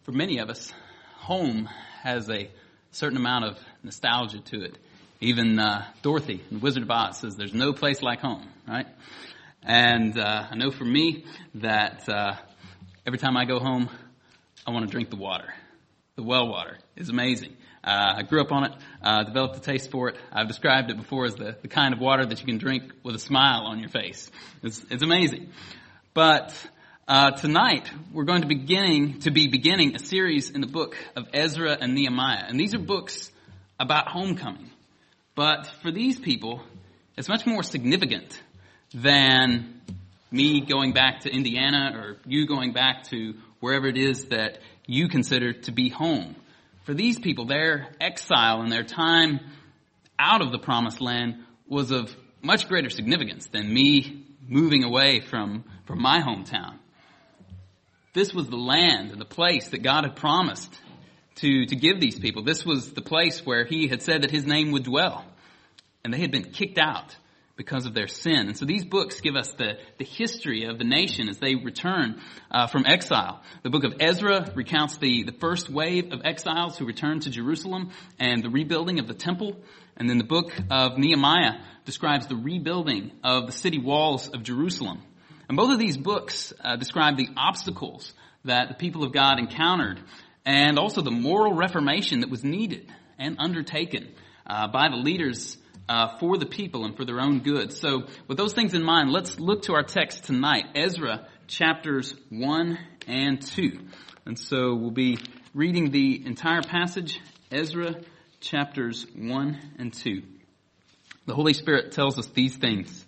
For many of us, home has a certain amount of nostalgia to it. Even Dorothy in The Wizard of Oz says there's no place like home, right? And I know for me that every time I go home, I want to drink the water. The well water is amazing. I grew up on it, developed a taste for it. I've described it before as the kind of water that you can drink with a smile on your face. It's amazing. But tonight, we're going to be beginning a series in the book of Ezra and Nehemiah. And these are books about homecoming. But for these people, it's much more significant than me going back to Indiana or you going back to wherever it is that you consider to be home. For these people, their exile and their time out of the promised land was of much greater significance than me moving away from my hometown. This was the land and the place that God had promised to give these people. This was the place where he had said that his name would dwell. And they had been kicked out because of their sin. And so these books give us the history of the nation as they return from exile. The book of Ezra recounts the first wave of exiles who returned to Jerusalem and the rebuilding of the temple. And then the book of Nehemiah describes the rebuilding of the city walls of Jerusalem. And both of these books describe the obstacles that the people of God encountered and also the moral reformation that was needed and undertaken by the leaders for the people and for their own good. So with those things in mind, let's look to our text tonight, Ezra chapters 1 and 2. And so we'll be reading the entire passage, Ezra chapters 1 and 2. The Holy Spirit tells us these things.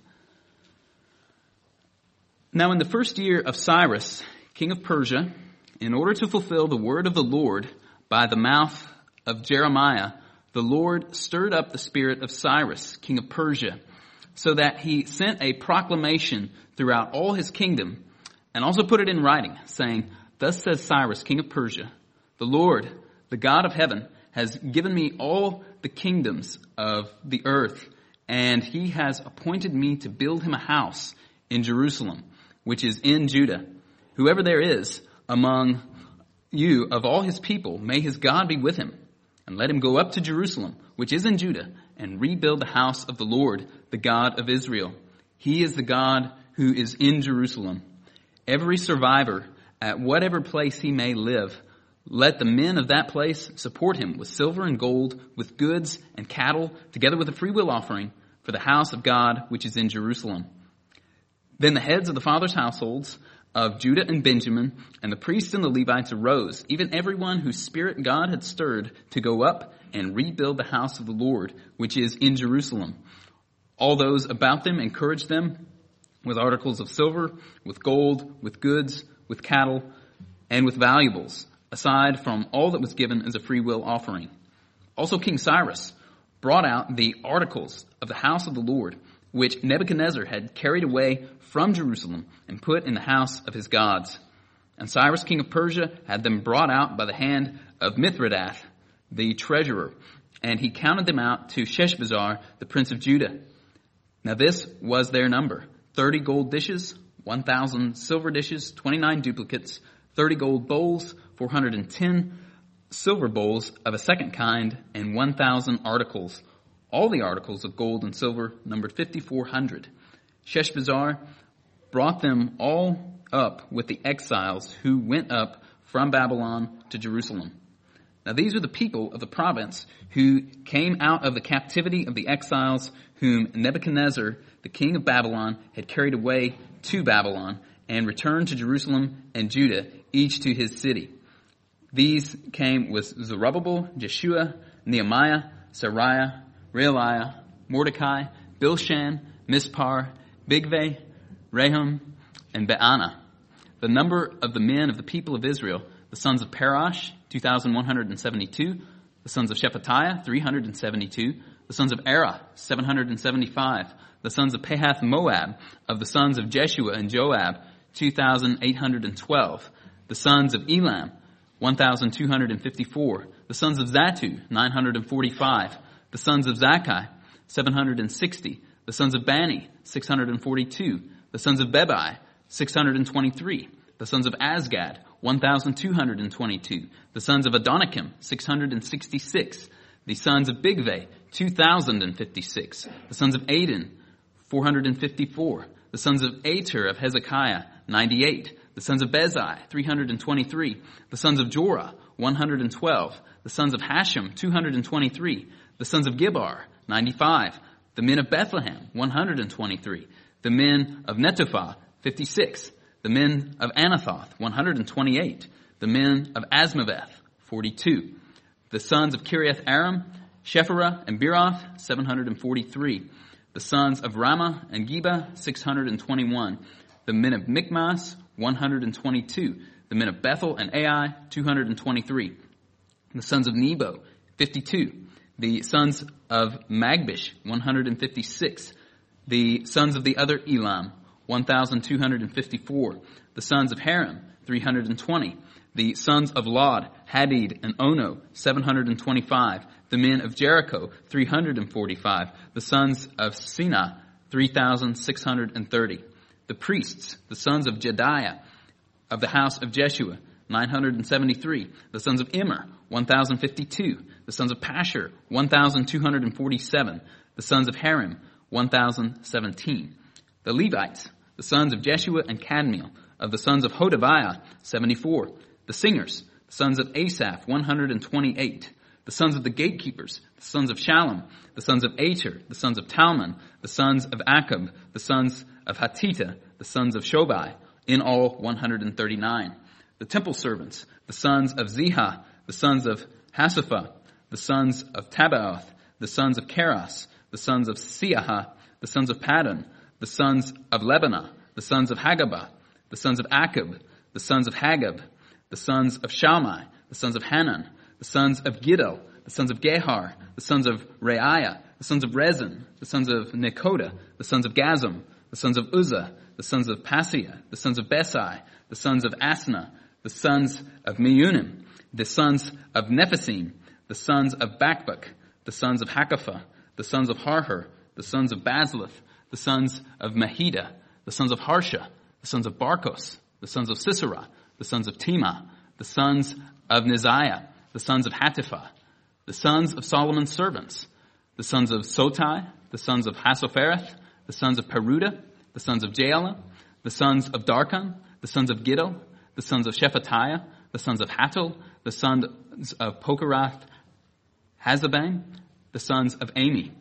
Now in the first year of Cyrus, king of Persia, in order to fulfill the word of the Lord by the mouth of Jeremiah, the Lord stirred up the spirit of Cyrus, king of Persia, so that he sent a proclamation throughout all his kingdom and also put it in writing, saying, "Thus says Cyrus, king of Persia, the Lord, the God of heaven, has given me all the kingdoms of the earth, and he has appointed me to build him a house in Jerusalem, which is in Judah. Whoever there is among you of all his people, may his God be with him. And let him go up to Jerusalem, which is in Judah, and rebuild the house of the Lord, the God of Israel. He is the God who is in Jerusalem. Every survivor, at whatever place he may live, let the men of that place support him with silver and gold, with goods and cattle, together with a freewill offering for the house of God, which is in Jerusalem." Then the heads of the fathers' households of Judah and Benjamin, and the priests and the Levites arose, even everyone whose spirit God had stirred, to go up and rebuild the house of the Lord, which is in Jerusalem. All those about them encouraged them with articles of silver, with gold, with goods, with cattle, and with valuables, aside from all that was given as a freewill offering. Also King Cyrus brought out the articles of the house of the Lord, which Nebuchadnezzar had carried away from Jerusalem and put in the house of his gods. And Cyrus, king of Persia, had them brought out by the hand of Mithredath, the treasurer, and he counted them out to Sheshbazzar, the prince of Judah. Now this was their number: 30 gold dishes, 1,000 silver dishes, 29 duplicates, 30 gold bowls, 410 silver bowls of a second kind, and 1,000 articles. All the articles of gold and silver numbered 5,400. Sheshbazzar brought them all up with the exiles who went up from Babylon to Jerusalem. Now these are the people of the province who came out of the captivity of the exiles whom Nebuchadnezzar, the king of Babylon, had carried away to Babylon and returned to Jerusalem and Judah, each to his city. These came with Zerubbabel, Jeshua, Nehemiah, Sariah, Realiah, Mordecai, Bilshan, Mispar, Bigvai, Rehum, and Baanah. The number of the men of the people of Israel, the sons of Parash, 2,172, the sons of Shephatiah, 372, the sons of Erah, 775, the sons of Pahath Moab, of the sons of Jeshua and Joab, 2,812, the sons of Elam, 1,254, the sons of Zatu, 945, the sons of Zakkai, 760. The sons of Bani, 642. The sons of Bebai, 623. The sons of Azgad, 1,222. The sons of Adonikam, 666. The sons of Bigvai, 2,056. The sons of Adin, 454. The sons of Ater of Hezekiah, 98. The sons of Bezai, 323. The sons of Jorah, 112. The sons of Hashem, 223. The sons of Gibbar, 95. The men of Bethlehem, 123. The men of Netophah, 56. The men of Anathoth, 128. The men of Asmaveth, 42. The sons of Kiriath Aram, Shephirah and Beeroth, 743. The sons of Ramah and Geba, 621. The men of Michmas, 122. The men of Bethel and Ai, 223. The sons of Nebo, 52. The sons of Magbish, 156. The sons of the other Elam, 1,254. The sons of Haram, 320. The sons of Lod, Hadid, and Ono, 725. The men of Jericho, 345. The sons of Sinah, 3,630. The priests, the sons of Jediah, of the house of Jeshua, 973. The sons of Immer, 1,052. The sons of Pashur, 1,247. The sons of Harim, 1,017. The Levites, the sons of Jeshua and Kadmiel, of the sons of Hodaviah, 74. The singers, the sons of Asaph, 128. The sons of the gatekeepers, the sons of Shallum, the sons of Ater, the sons of Talmon, the sons of Akab, the sons of Hatita, the sons of Shobai, in all 139. The temple servants, the sons of Ziha, the sons of Hasapha, the sons of Tabaoth, the sons of Keras, the sons of Siaha, the sons of Padon, the sons of Lebanah, the sons of Hagabah, the sons of Akab, the sons of Hagab, the sons of Shalmai, the sons of Hanan, the sons of Giddel, the sons of Gehar, the sons of Reiah, the sons of Rezin, the sons of Nekoda, the sons of Gazam, the sons of Uzzah, the sons of Paseah, the sons of Besai, the sons of Asna, the sons of Meunim, the sons of Nephisim, the sons of Bakbuk, the sons of Hakapha, the sons of Harher, the sons of Bazlith, the sons of Mahida, the sons of Harsha, the sons of Barkos, the sons of Sisera, the sons of Tema, the sons of Neziah, the sons of Hatipha, the sons of Solomon's servants, the sons of Sotai, the sons of Hasophereth, the sons of Peruda, the sons of Jaala, the sons of Darkon, the sons of Giddel, the sons of Shephatiah, the sons of Hattil, the sons of Pokarath Hazabam, the sons of Ami.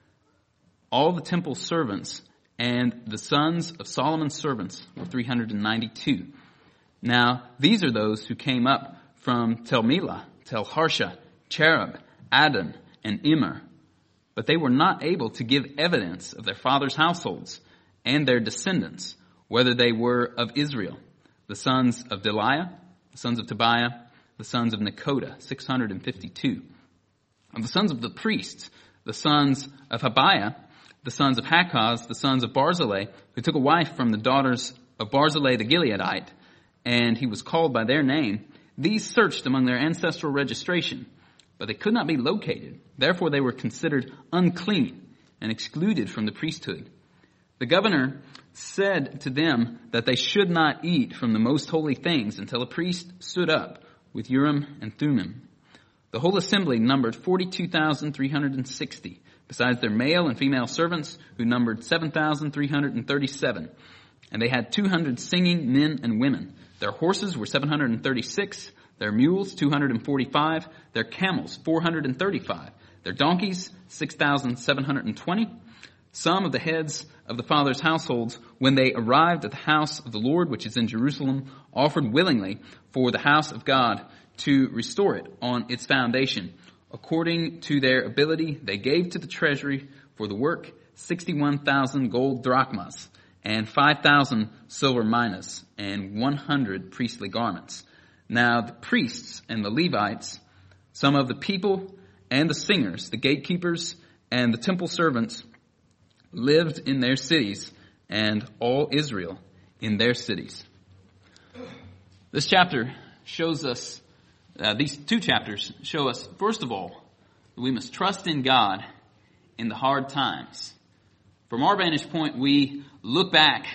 All the temple servants and the sons of Solomon's servants were 392. Now, these are those who came up from Tel Melah, Tel Harsha, Cherub, Adon, and Immer. But they were not able to give evidence of their fathers' households and their descendants, whether they were of Israel. The sons of Deliah, the sons of Tobiah, the sons of Nekoda, 652. Of the sons of the priests, the sons of Habiah, the sons of Hakaz, the sons of Barzillai, who took a wife from the daughters of Barzillai the Gileadite, and he was called by their name, these searched among their ancestral registration, but they could not be located. Therefore they were considered unclean and excluded from the priesthood. The governor said to them that they should not eat from the most holy things until a priest stood up with Urim and Thummim. The whole assembly numbered 42,360, besides their male and female servants, who numbered 7,337. And they had 200 singing men and women. Their horses were 736, their mules 245, their camels 435, their donkeys 6,720. Some of the heads of the fathers' households, when they arrived at the house of the Lord, which is in Jerusalem, offered willingly for the house of God to restore it on its foundation. According to their ability, they gave to the treasury for the work 61,000 gold drachmas and 5,000 silver minas and 100 priestly garments. Now the priests and the Levites, some of the people and the singers, the gatekeepers and the temple servants, lived in their cities, and all Israel in their cities. This chapter shows us, these two chapters show us, first of all, that we must trust in God in the hard times. From our vantage point, we look back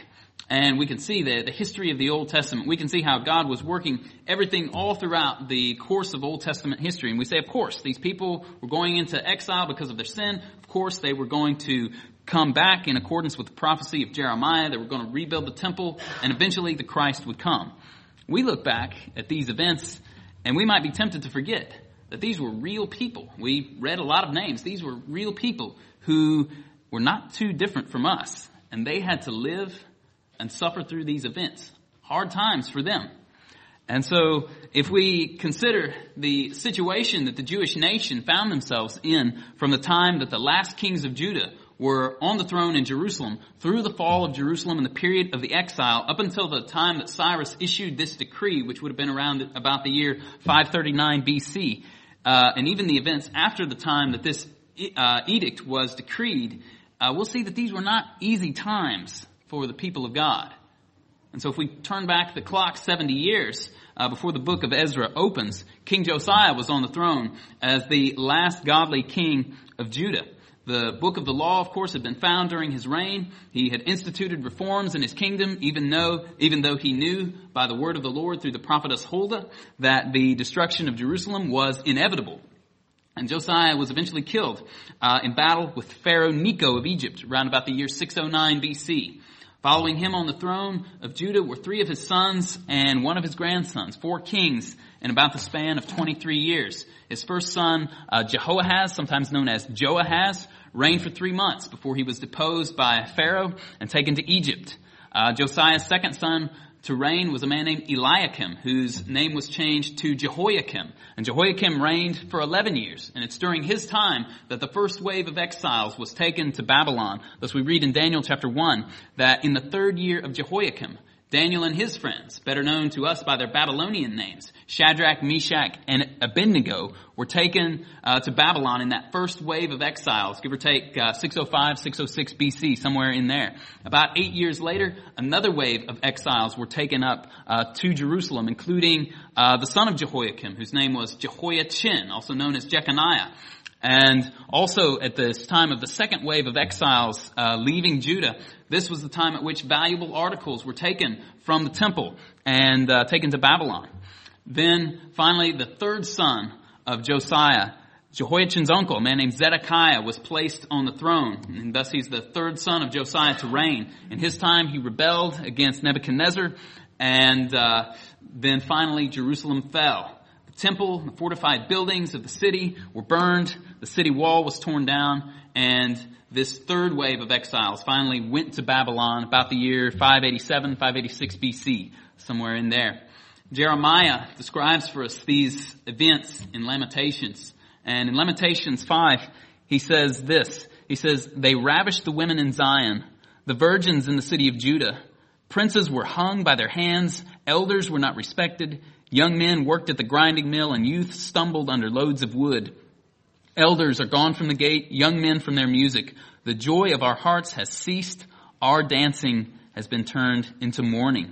And we can see the history of the Old Testament. We can see how God was working everything all throughout the course of Old Testament history. And we say, of course, these people were going into exile because of their sin. Of course, they were going to come back in accordance with the prophecy of Jeremiah. They were going to rebuild the temple, and eventually the Christ would come. We look back at these events, and we might be tempted to forget that these were real people. We read a lot of names. These were real people who were not too different from us, and they had to live and suffer through these events. Hard times for them. And so if we consider the situation that the Jewish nation found themselves in from the time that the last kings of Judah were on the throne in Jerusalem, through the fall of Jerusalem and the period of the exile, up until the time that Cyrus issued this decree, which would have been around about the year 539 BC, and even the events after the time that this edict was decreed, we'll see that these were not easy times for the people of God. And so if we turn back the clock 70 years before the book of Ezra opens, King Josiah was on the throne as the last godly king of Judah. The book of the law, of course, had been found during his reign. He had instituted reforms in his kingdom, even though he knew by the word of the Lord through the prophetess Huldah that the destruction of Jerusalem was inevitable. And Josiah was eventually killed in battle with Pharaoh Necho of Egypt around about the year 609 BC. Following him on the throne of Judah were 3 of his sons and 1 of his grandsons, 4 kings in about the span of 23 years. His first son, Jehoahaz, sometimes known as Joahaz, reigned for 3 months before he was deposed by Pharaoh and taken to Egypt. Josiah's second son to reign was a man named Eliakim, whose name was changed to Jehoiakim. And Jehoiakim reigned for 11 years. And it's during his time that the first wave of exiles was taken to Babylon. Thus we read in Daniel chapter 1 that in the 3rd year of Jehoiakim, Daniel and his friends, better known to us by their Babylonian names, Shadrach, Meshach, and Abednego, were taken to Babylon in that first wave of exiles, give or take 605, 606 BC, somewhere in there. About 8 years later, another wave of exiles were taken up to Jerusalem, including the son of Jehoiakim, whose name was Jehoiachin, also known as Jeconiah. And also at this time of the second wave of exiles leaving Judah, this was the time at which valuable articles were taken from the temple and taken to Babylon. Then finally the 3rd son of Josiah, Jehoiachin's uncle, a man named Zedekiah, was placed on the throne. And thus he's the 3rd son of Josiah to reign. In his time he rebelled against Nebuchadnezzar, and then finally Jerusalem fell. Temple, the fortified buildings of the city were burned, the city wall was torn down, and this 3rd wave of exiles finally went to Babylon about the year 587, 586 BC, somewhere in there. Jeremiah describes for us these events in Lamentations. And in Lamentations 5, he says this. He says, "They ravished the women in Zion, the virgins in the city of Judah. Princes were hung by their hands, elders were not respected. Young men worked at the grinding mill, and youth stumbled under loads of wood. Elders are gone from the gate, young men from their music. The joy of our hearts has ceased. Our dancing has been turned into mourning."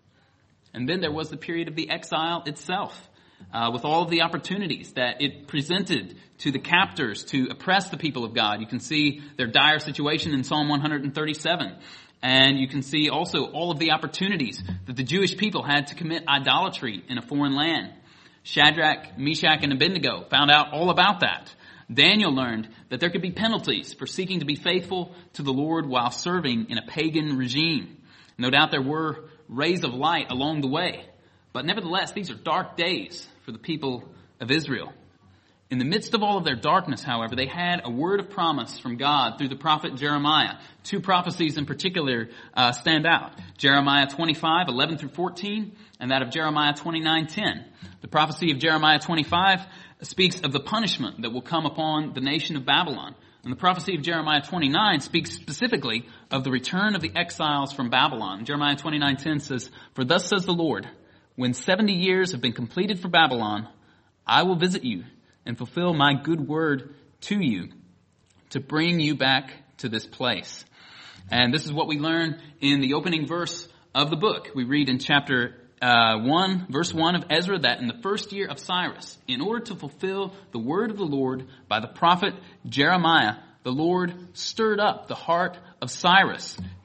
And then there was the period of the exile itself, with all of the opportunities that it presented to the captors to oppress the people of God. You can see their dire situation in Psalm 137. And you can see also all of the opportunities that the Jewish people had to commit idolatry in a foreign land. Shadrach, Meshach, and Abednego found out all about that. Daniel learned that there could be penalties for seeking to be faithful to the Lord while serving in a pagan regime. No doubt there were rays of light along the way. But nevertheless, these are dark days for the people of Israel. In the midst of all of their darkness, however, they had a word of promise from God through the prophet Jeremiah. 2 prophecies in particular stand out. Jeremiah 25, 11 through 14, and that of Jeremiah 29, 10. The prophecy of Jeremiah 25 speaks of the punishment that will come upon the nation of Babylon. And the prophecy of Jeremiah 29 speaks specifically of the return of the exiles from Babylon. Jeremiah 29:10 says, "For thus says the Lord, when 70 years have been completed for Babylon, I will visit you and fulfill my good word to you to bring you back to this place." And this is what we learn in the opening verse of the book. We read in chapter 1, verse 1 of Ezra, that in the 1st year of Cyrus, in order to fulfill the word of the Lord by the prophet Jeremiah, the Lord stirred up the heart of Cyrus.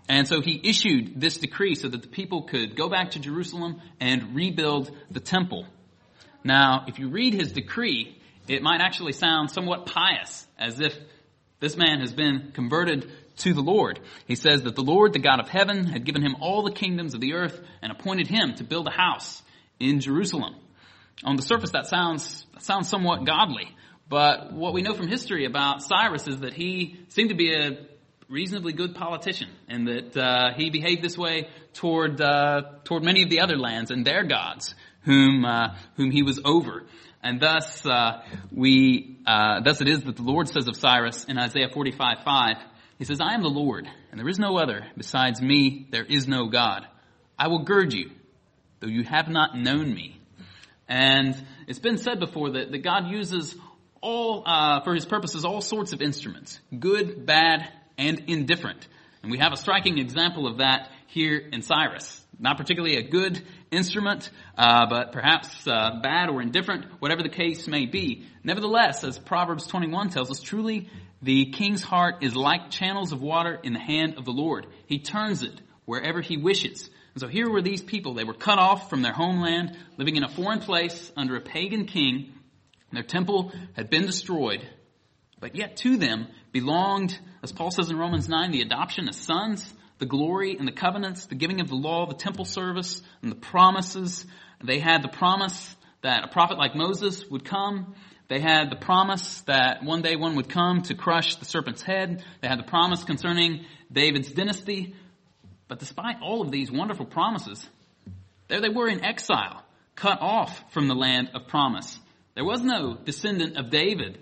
And so he issued this decree so that the people could go back to Jerusalem and rebuild the temple. Now, if you read his decree, it might actually sound somewhat pious, as if this man has been converted to the Lord. He says that the Lord, the God of heaven, had given him all the kingdoms of the earth and appointed him to build a house in Jerusalem. On the surface, that sounds somewhat godly. But what we know from history about Cyrus is that he seemed to be a reasonably good politician, and that he behaved this way toward many of the other lands and their gods whom he was over. And thus it is that the Lord says of Cyrus in Isaiah 45:5, he says, I am the Lord, and there is no other. Besides me, there is no God. I will gird you, though you have not known me. And it's been said before that God uses for his purposes all sorts of instruments, good, bad, and indifferent. And we have a striking example of that here in Cyrus. Not particularly a good instrument, but perhaps bad or indifferent, whatever the case may be. Nevertheless, as Proverbs 21 tells us, truly the king's heart is like channels of water in the hand of the Lord. He turns it wherever he wishes. And so here were these people. They were cut off from their homeland, living in a foreign place under a pagan king. Their temple had been destroyed. But yet to them belonged, as Paul says in Romans 9, the adoption as sons, the glory and the covenants, the giving of the law, the temple service, and the promises. They had the promise that a prophet like Moses would come. They had the promise that one day one would come to crush the serpent's head. They had the promise concerning David's dynasty. But despite all of these wonderful promises, there they were in exile, cut off from the land of promise. There was no descendant of David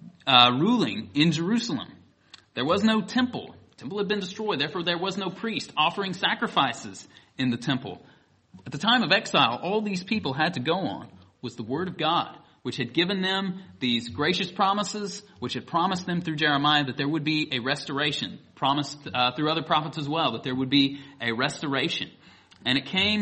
ruling in Jerusalem. There was no temple. The temple had been destroyed. Therefore, there was no priest offering sacrifices in the temple. At the time of exile, all these people had to go on was the word of God, which had given them these gracious promises, which had promised them through Jeremiah that there would be a restoration, promised through other prophets as well, that there would be a restoration. And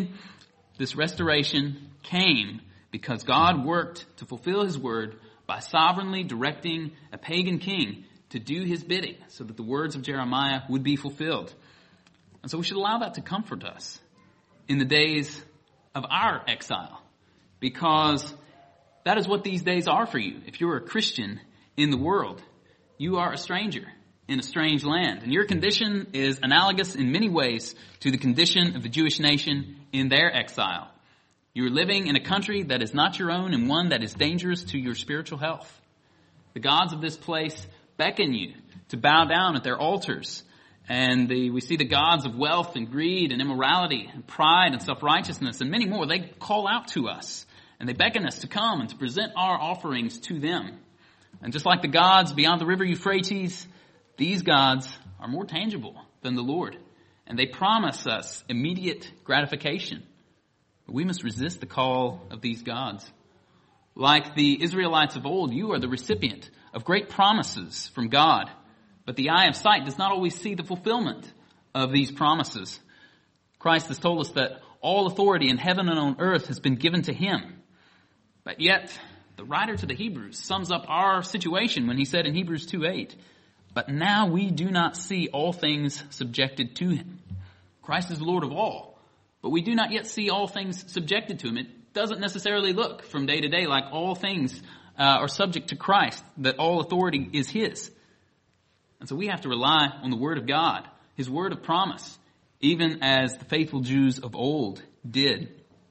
this restoration came because God worked to fulfill his word by sovereignly directing a pagan king to do his bidding so that the words of Jeremiah would be fulfilled. And so we should allow that to comfort us in the days of our exile, because that is what these days are for you. If you're a Christian in the world, you are a stranger in a strange land, and your condition is analogous in many ways to the condition of the Jewish nation in their exile. You are living in a country that is not your own and one that is dangerous to your spiritual health. The gods of this place beckon you to bow down at their altars. And we see the gods of wealth and greed and immorality and pride and self-righteousness and many more. They call out to us and they beckon us to come and to present our offerings to them. And just like the gods beyond the river Euphrates, these gods are more tangible than the Lord. And they promise us immediate gratification. But we must resist the call of these gods. Like the Israelites of old, you are the recipient of great promises from God. But the eye of sight does not always see the fulfillment of these promises. Christ has told us that all authority in heaven and on earth has been given to him. But yet, the writer to the Hebrews sums up our situation when he said in Hebrews 2:8, but now we do not see all things subjected to him. Christ is Lord of all, but we do not yet see all things subjected to him. It doesn't necessarily look from day to day like all things are subject to Christ, that all authority is his. And so we have to rely on the word of God, his word of promise, even as the faithful Jews of old did.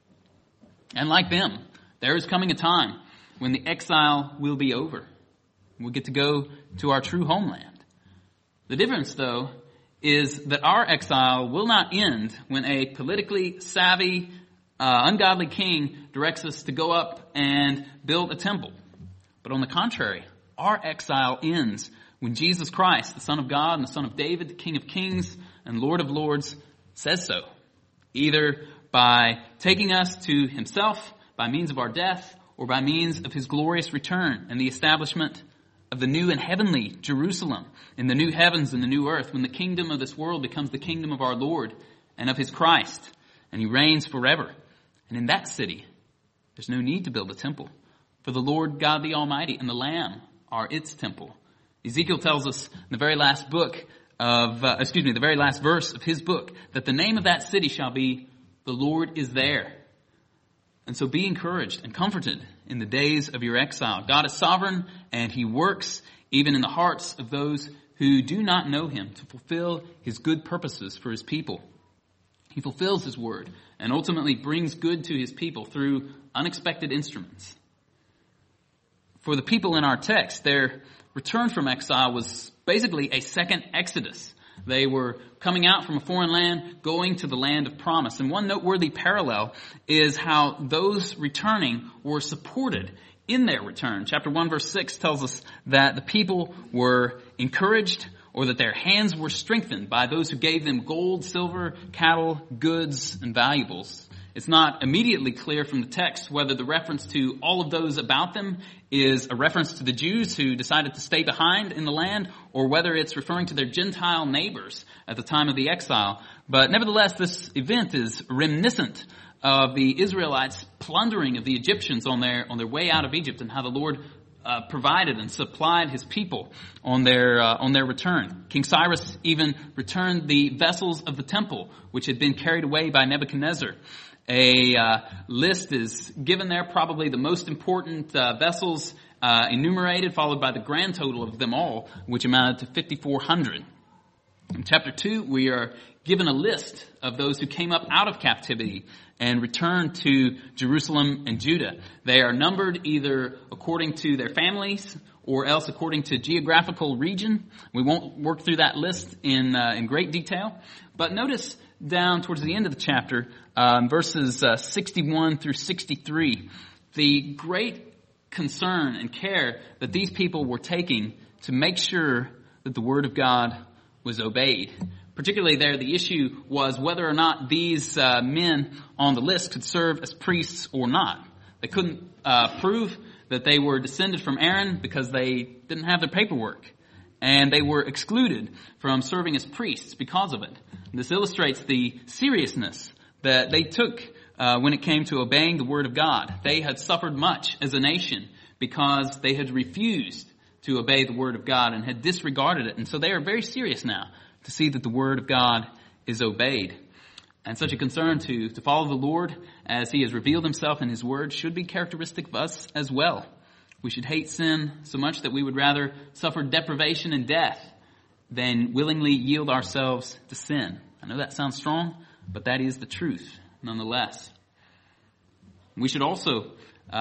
And like them, there is coming a time when the exile will be over. We'll get to go to our true homeland. The difference, though, is that our exile will not end when a politically savvy, ungodly king directs us to go up and build a temple. But on the contrary, our exile ends when Jesus Christ, the Son of God and the Son of David, the King of Kings and Lord of Lords, says so. Either by taking us to himself by means of our death, or by means of his glorious return and the establishment of the new and heavenly Jerusalem in the new heavens and the new earth, when the kingdom of this world becomes the kingdom of our Lord and of his Christ, and he reigns forever. And in that city, there's no need to build a temple, for the Lord God the Almighty and the Lamb are its temple. Ezekiel tells us in the very last book the very last verse of his book, that the name of that city shall be, "The Lord is there." And so be encouraged and comforted in the days of your exile. God is sovereign, and he works even in the hearts of those who do not know him to fulfill his good purposes for his people. He fulfills his word and ultimately brings good to his people through unexpected instruments. For the people in our text, their return from exile was basically a second Exodus. They were coming out from a foreign land, going to the land of promise. And one noteworthy parallel is how those returning were supported in their return. Chapter 1 verse 6 tells us that the people were encouraged, or that their hands were strengthened by those who gave them gold, silver, cattle, goods, and valuables. It's not immediately clear from the text whether the reference to all of those about them is a reference to the Jews who decided to stay behind in the land, or whether it's referring to their Gentile neighbors at the time of the exile. But nevertheless, this event is reminiscent of the Israelites' plundering of the Egyptians on their way out of Egypt, and how the Lord provided and supplied his people on their return. King Cyrus even returned the vessels of the temple, which had been carried away by Nebuchadnezzar. A list is given there, probably the most important vessels enumerated, followed by the grand total of them all, which amounted to 5,400. In chapter 2, we are given a list of those who came up out of captivity and returned to Jerusalem and Judah. They are numbered either according to their families or else according to geographical region. We won't work through that list in great detail, but notice down towards the end of the chapter, verses 61 through 63, the great concern and care that these people were taking to make sure that the word of God was obeyed. Particularly there, the issue was whether or not these men on the list could serve as priests or not. They couldn't prove that they were descended from Aaron because they didn't have their paperwork. And they were excluded from serving as priests because of it. This illustrates the seriousness that they took when it came to obeying the word of God. They had suffered much as a nation because they had refused to obey the word of God and had disregarded it. And so they are very serious now to see that the word of God is obeyed. And such a concern to follow the Lord as he has revealed himself in his word should be characteristic of us as well. We should hate sin so much that we would rather suffer deprivation and death than willingly yield ourselves to sin. I know that sounds strong, but that is the truth nonetheless. We should also,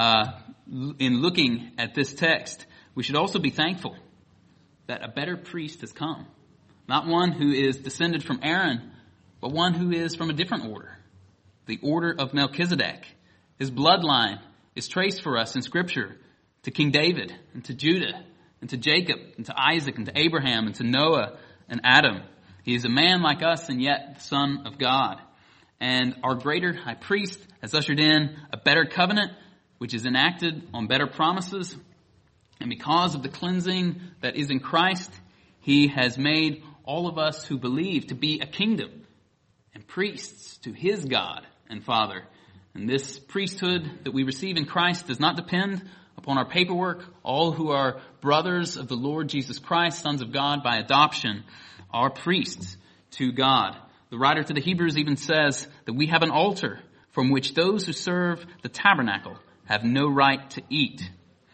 in looking at this text, we should also be thankful that a better priest has come. Not one who is descended from Aaron, but one who is from a different order, the order of Melchizedek. His bloodline is traced for us in Scripture to King David and to Judah and to Jacob and to Isaac and to Abraham and to Noah and Adam. He is a man like us and yet the Son of God. And our greater high priest has ushered in a better covenant, which is enacted on better promises. And because of the cleansing that is in Christ, he has made all of us who believe to be a kingdom and priests to his God and Father. And this priesthood that we receive in Christ does not depend upon our paperwork. All who are brothers of the Lord Jesus Christ, sons of God by adoption, are priests to God. The writer to the Hebrews even says that we have an altar from which those who serve the tabernacle have no right to eat.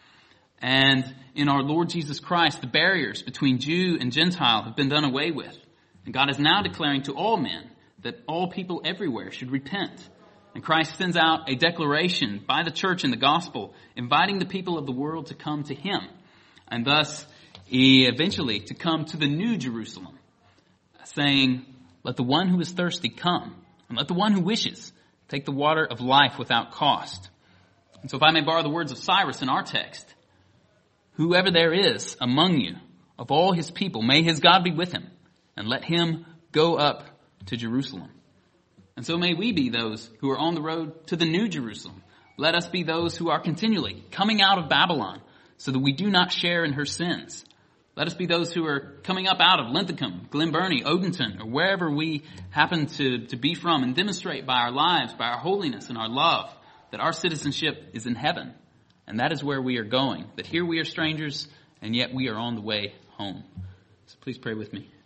And in our Lord Jesus Christ, the barriers between Jew and Gentile have been done away with. And God is now declaring to all men that all people everywhere should repent. And Christ sends out a declaration by the church in the gospel, inviting the people of the world to come to him. And thus, eventually, to come to the new Jerusalem, saying, "Let the one who is thirsty come, and let the one who wishes take the water of life without cost." And so if I may borrow the words of Cyrus in our text, "Whoever there is among you, of all his people, may his God be with him, and let him go up to Jerusalem." And so may we be those who are on the road to the new Jerusalem. Let us be those who are continually coming out of Babylon so that we do not share in her sins. Let us be those who are coming up out of Linthicum, Glen Burnie, Odenton, or wherever we happen to be from, and demonstrate by our lives, by our holiness and our love, that our citizenship is in heaven. And that is where we are going. That here we are strangers, and yet we are on the way home. So please pray with me.